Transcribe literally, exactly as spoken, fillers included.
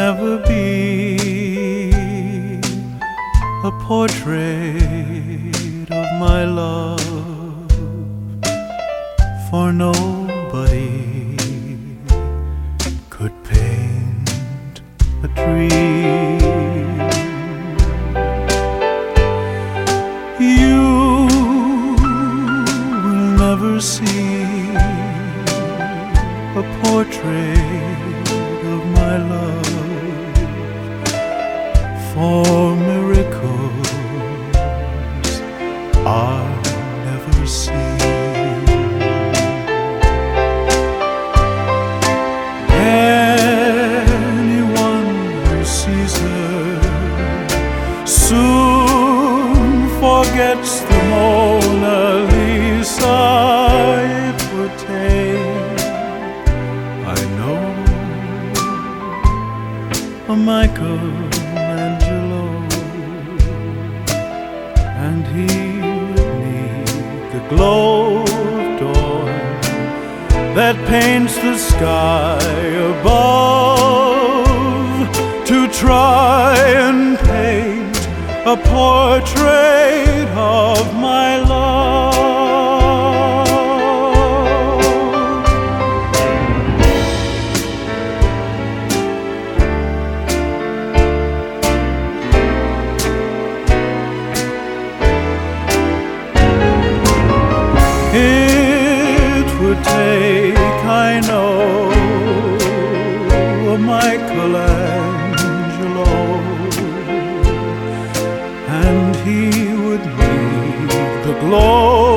never be a portrait of my love, for nobody could paint a dream. You will never see a portrait of my love, for miracles are never seen. Anyone who sees her soon forgets the Mona Lisa. It would take, I know, a Michelangelo, and he would need the glow of dawn that paints the sky above to try and paint a portrait of my love. It would take, I know, a Michelangelo, and he would need the glow